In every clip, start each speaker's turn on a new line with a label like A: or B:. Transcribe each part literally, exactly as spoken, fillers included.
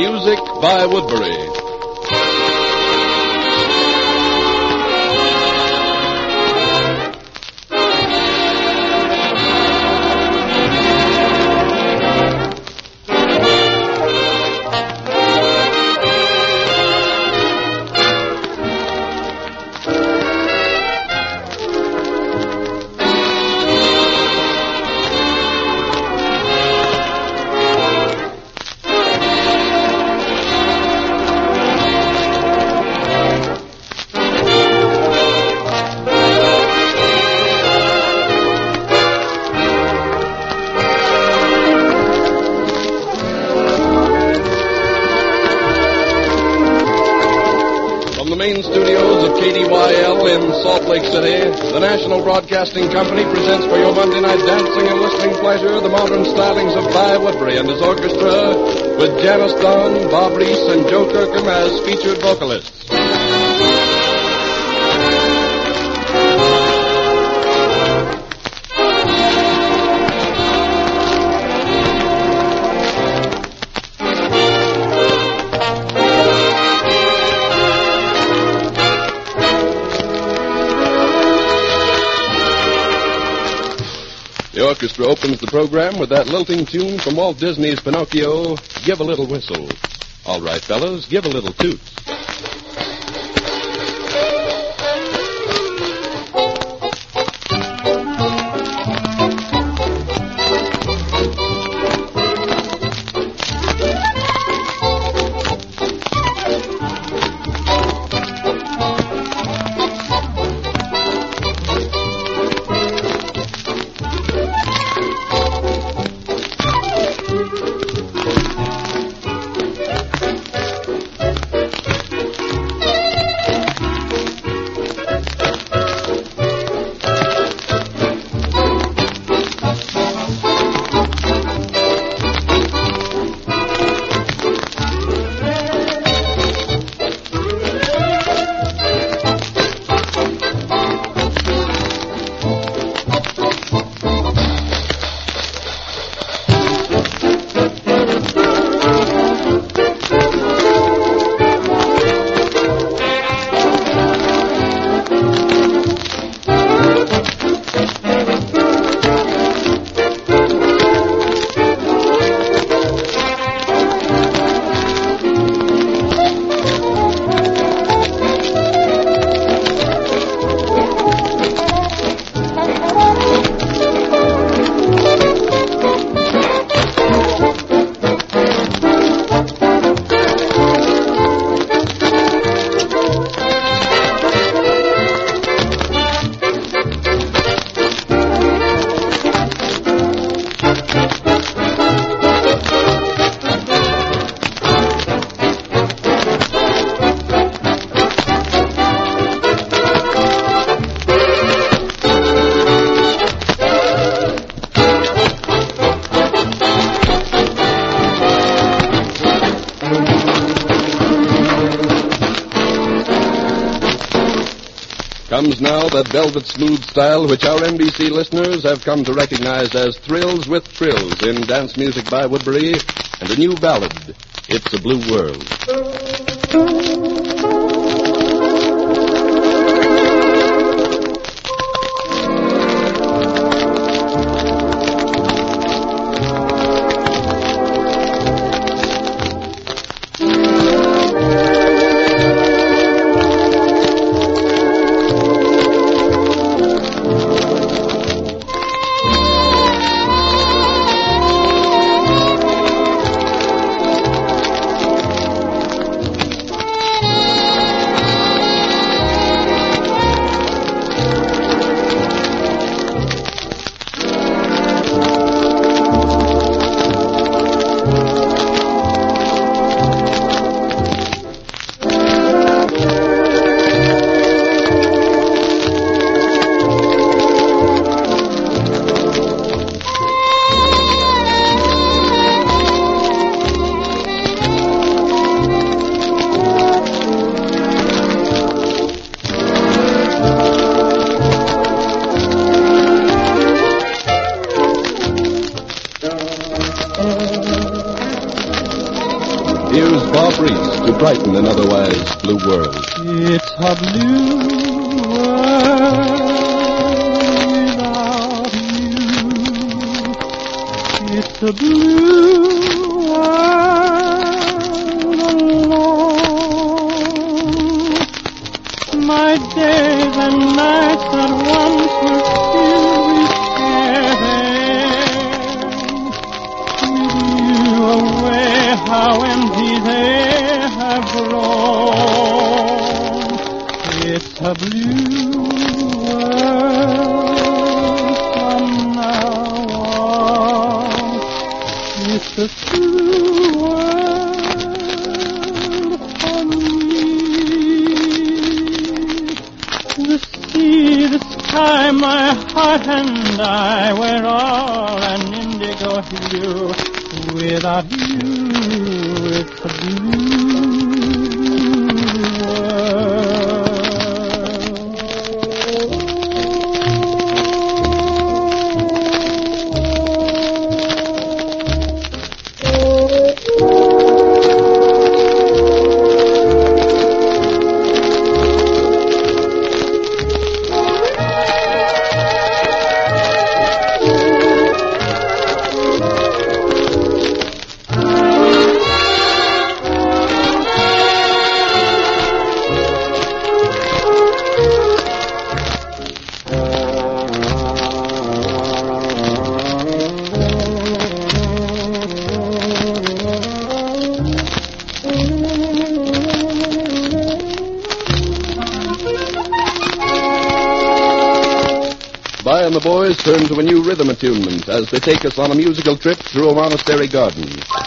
A: Music by Woodbury.
B: Salt Lake City, the National Broadcasting Company presents for your Monday night dancing and listening pleasure the modern stylings of Guy Woodbury and his orchestra with Janice Dunn, Bob Reese, and Joe Kirkham as featured vocalists. The orchestra opens the program with that lilting tune from Walt Disney's Pinocchio, Give a Little Whistle. All right, fellows, give a little toot. Comes now that velvet smooth style which our N B C listeners have come to recognize as Thrills with Thrills in Dance Music by Woodbury, and a new ballad, It's a Blue World. brighten an otherwise blue world.
C: It's a blue world without you. It's a blue world alone. My days and nights that once were filled with care, with you away, how empty they have grown. It's a blue world from now on. It's a blue world for me. The sea, the sky, my heart and I, we're all an indigo hue. Without you, it's a blue world.
B: By and the boys turn to a new rhythm attunement as they take us on a musical trip through a monastery garden.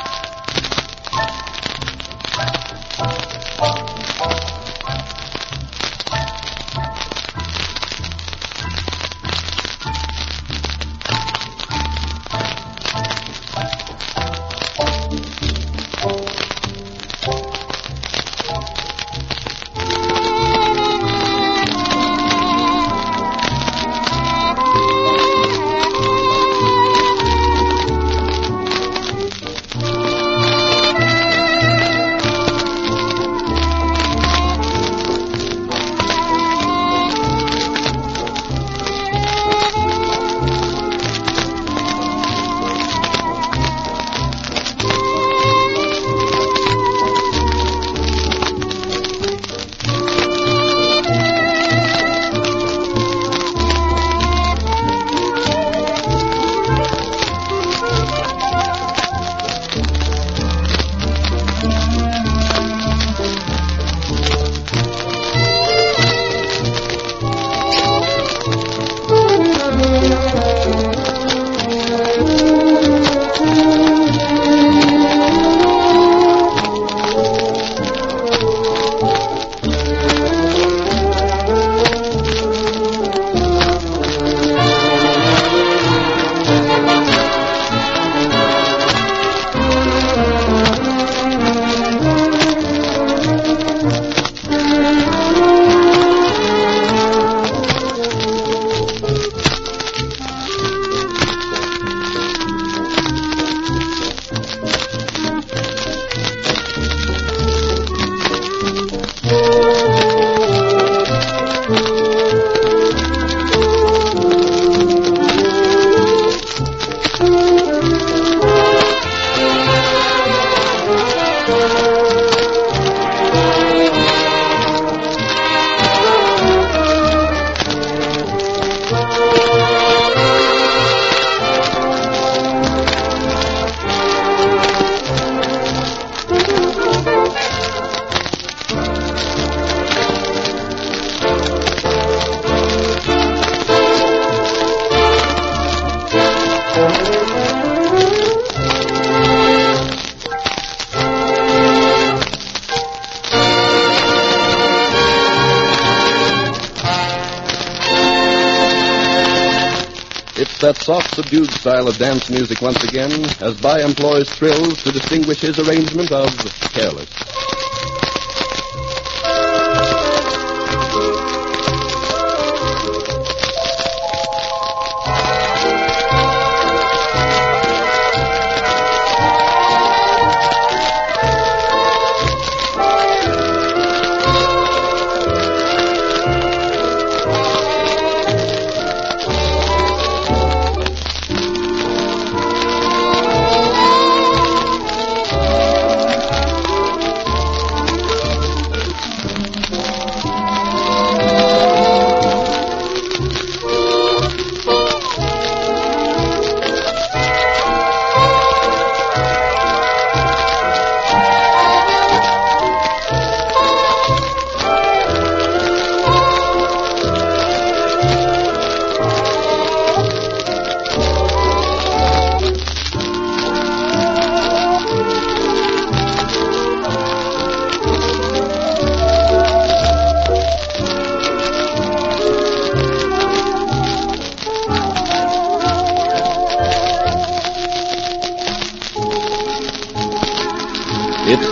B: It's that soft, subdued style of dance music once again, as By employs trills to distinguish his arrangement of Careless.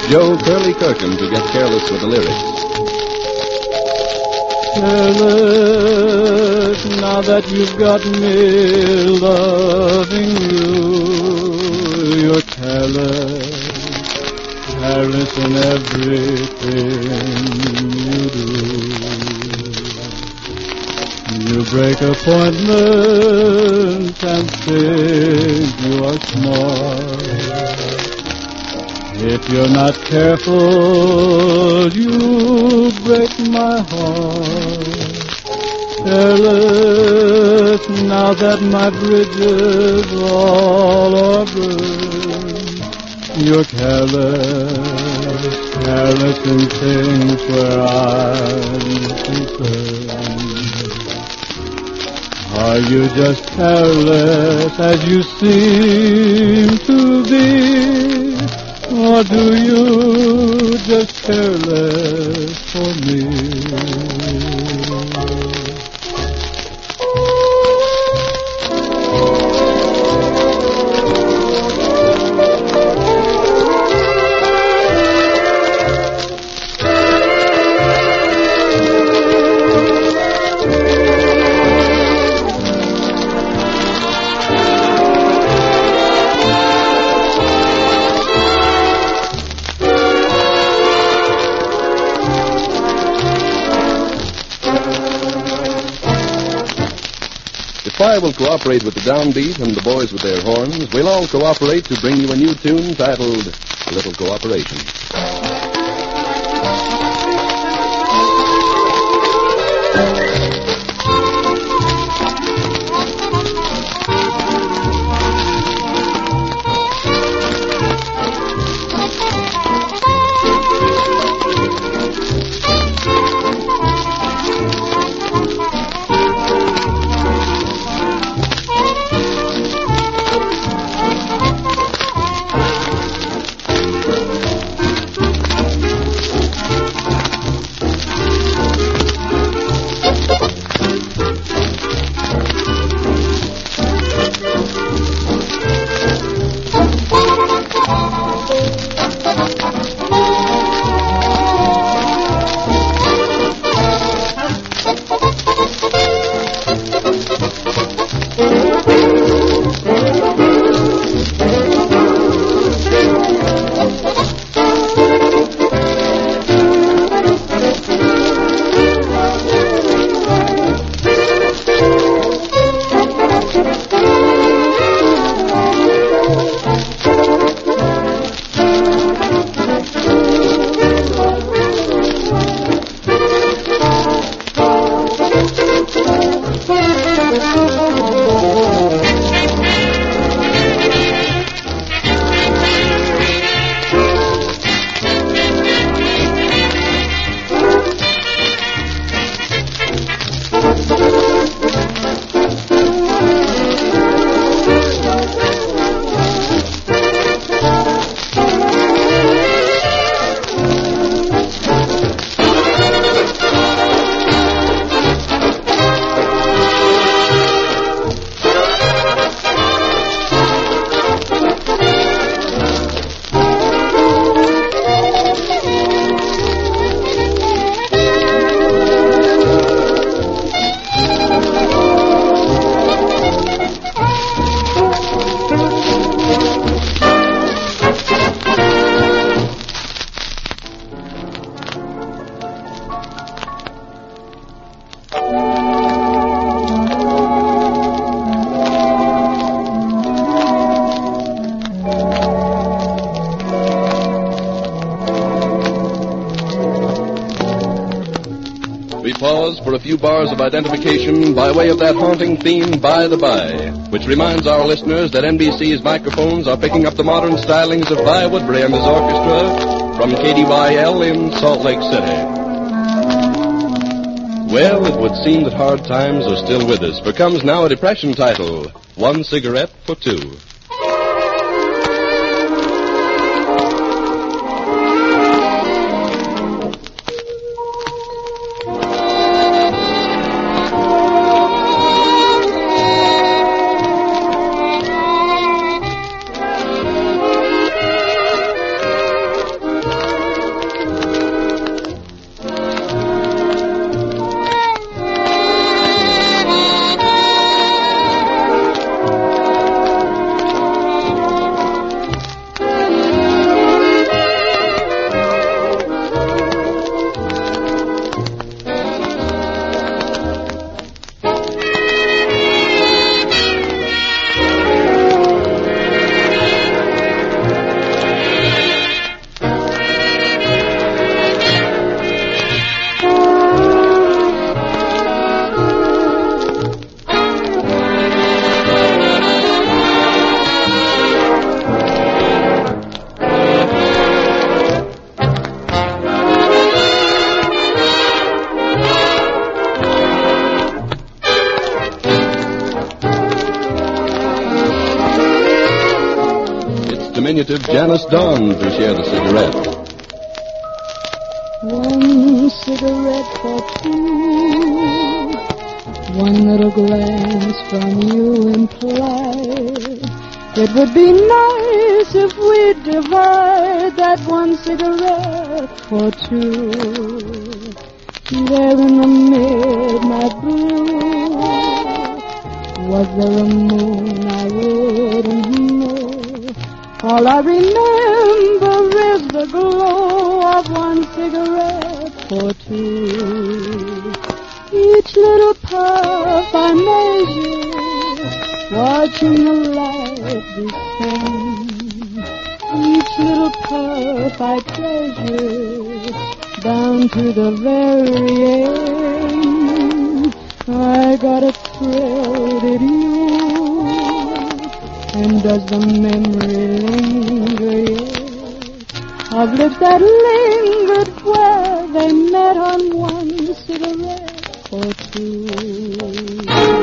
B: Joe Curly Kirkham to get careless with the lyrics.
C: Careless, now that you've got me loving you, you're careless, careless in everything you do. You break appointments and think you are smart. If you're not careful, you break my heart. Careless, now that my bridges all are burned. You're careless, careless in things where I'm concerned. Are you just careless as you seem to be? Or do you just care less for me?
B: If I will cooperate with the downbeat and the boys with their horns, we'll all cooperate to bring you a new tune titled A Little Cooperation. We pause for a few bars of identification by way of that haunting theme, By the By, which reminds our listeners that N B C's microphones are picking up the modern stylings of Vi Woodbury and his orchestra from K D Y L in Salt Lake City. Well, it would seem that hard times are still with us, for comes now a depression title, One Cigarette for Two. diminutive Janice Dawn to share the cigarette.
D: One cigarette for two, one little glance from you implied it would be nice if we'd divide that one cigarette for two. There in the midnight blue, was there a moon? I wouldn't know. All I remember is the glow of one cigarette for two. Each little puff I measure, watching the light descend. Each little puff I treasure, down to the very end. I got a thrill, did you? And does the memory linger yet of lips that lingered where they met on one cigarette or two?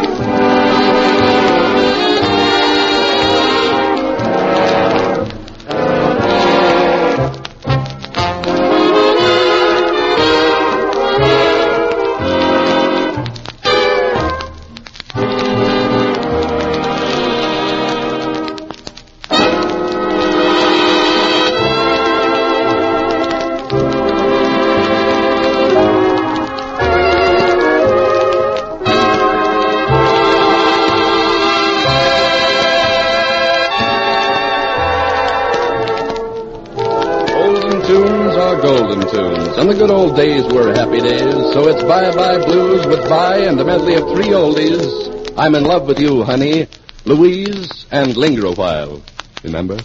B: And the good old days were happy days, so it's bye-bye blues with Bye and a medley of three oldies. I'm in love with you, honey, Louise, and Linger a While. Remember?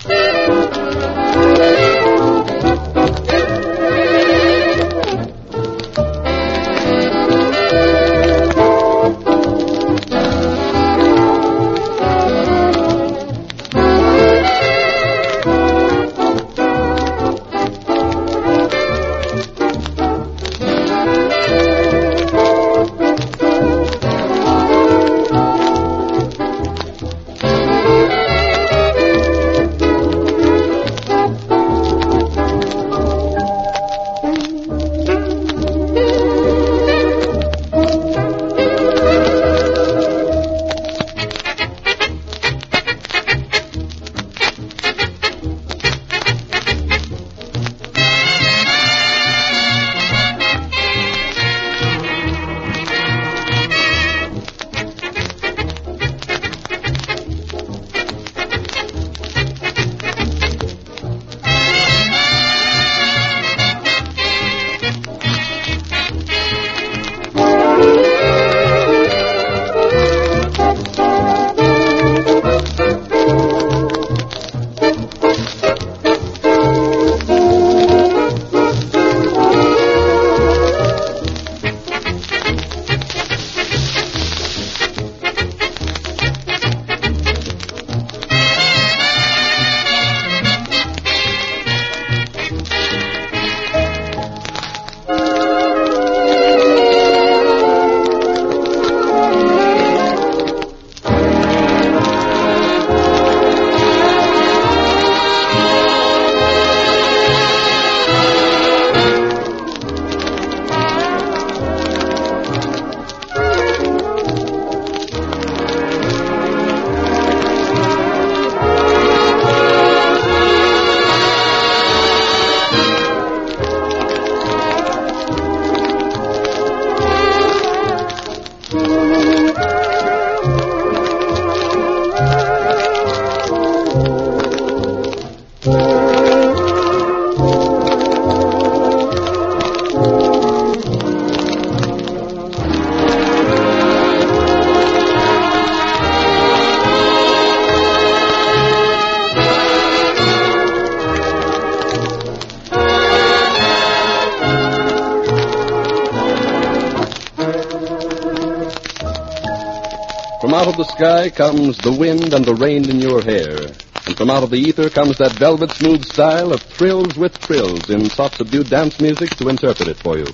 B: From out of the sky comes the wind and the rain in your hair. And from out of the ether comes that velvet smooth style of thrills with thrills in soft subdued dance music to interpret it for you.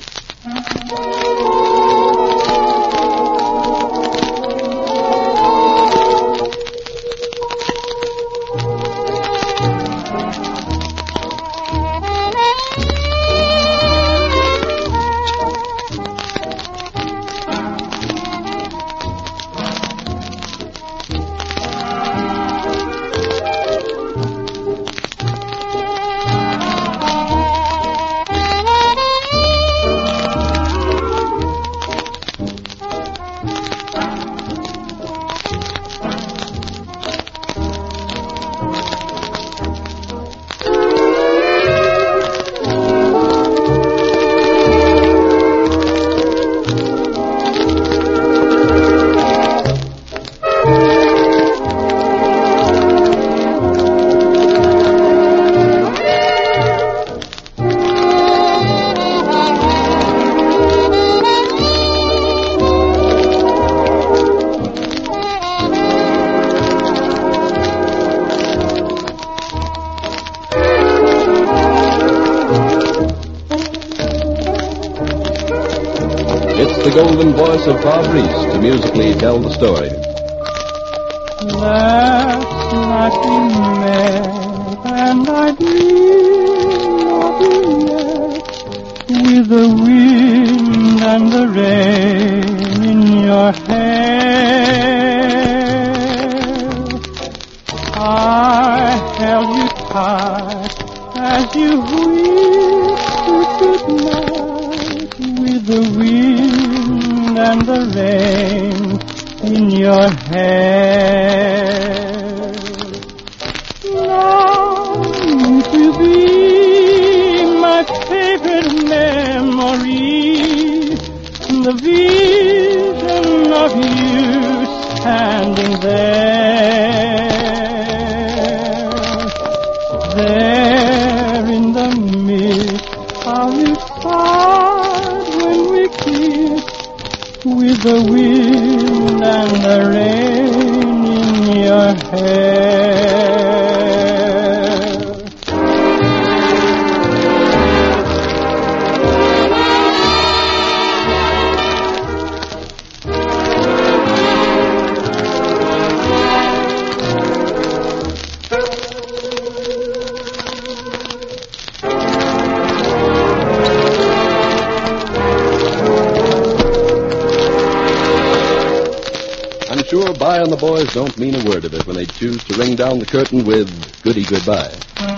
B: the golden voice of Bob Reese to musically tell the story.
C: Last night we met, and I dreamed of you yet, with the wind and the rain in your hair. I held you tight as you whispered goodnight, with the wind and the rain in your hair. Now to be my favorite memory, the vision of you standing there, there in the mist how we sighed when we kissed, with the wind and the rain in your hair.
B: I'm sure Bye and the boys don't mean a word of it when they choose to ring down the curtain with Goody Goodbye.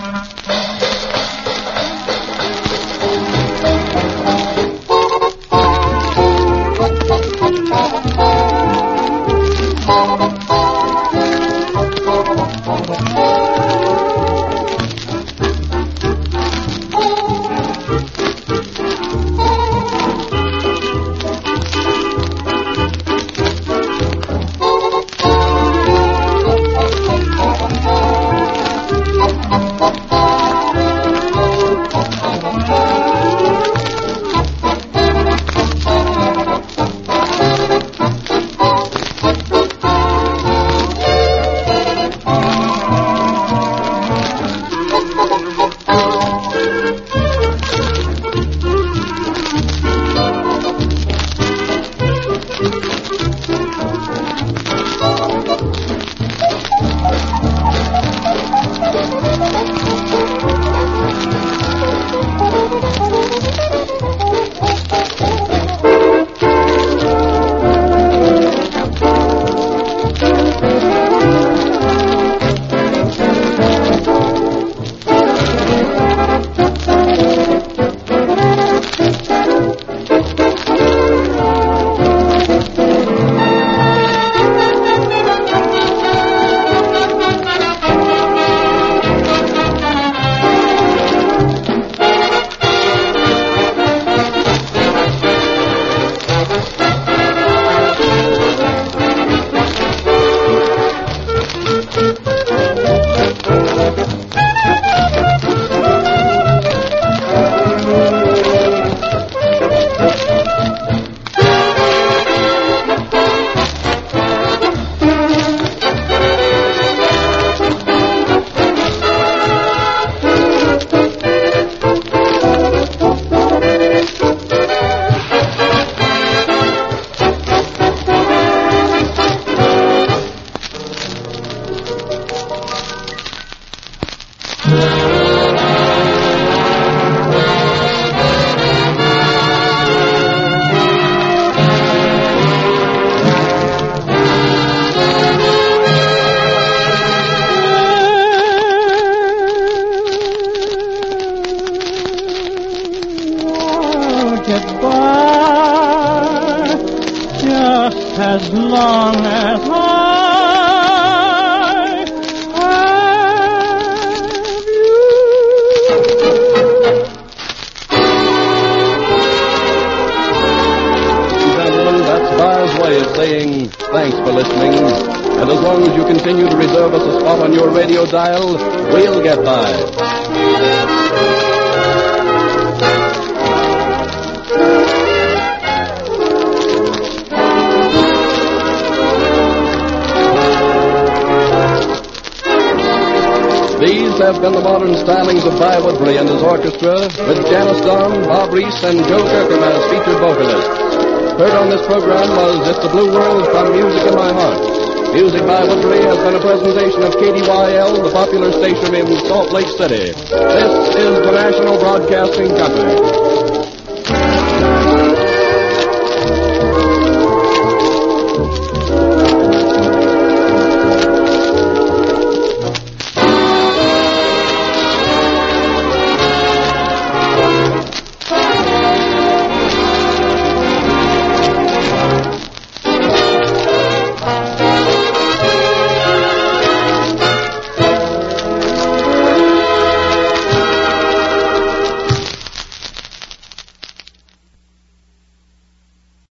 C: Goodbye, just as long as I have you.
B: Gentlemen, that's Bar's way of saying thanks for listening. And as long as you continue to reserve us a spot on your radio dial, we'll get by. These have been the modern stylings of Bye Woodbury and his orchestra, with Janice Dunn, Bob Reese, and Joe Kirkham as featured vocalists. Heard on this program was It's a Blue World from Music in My Heart. Music by Woodbury has been a presentation of K D Y L, the popular station in Salt Lake City. This is the National Broadcasting Company.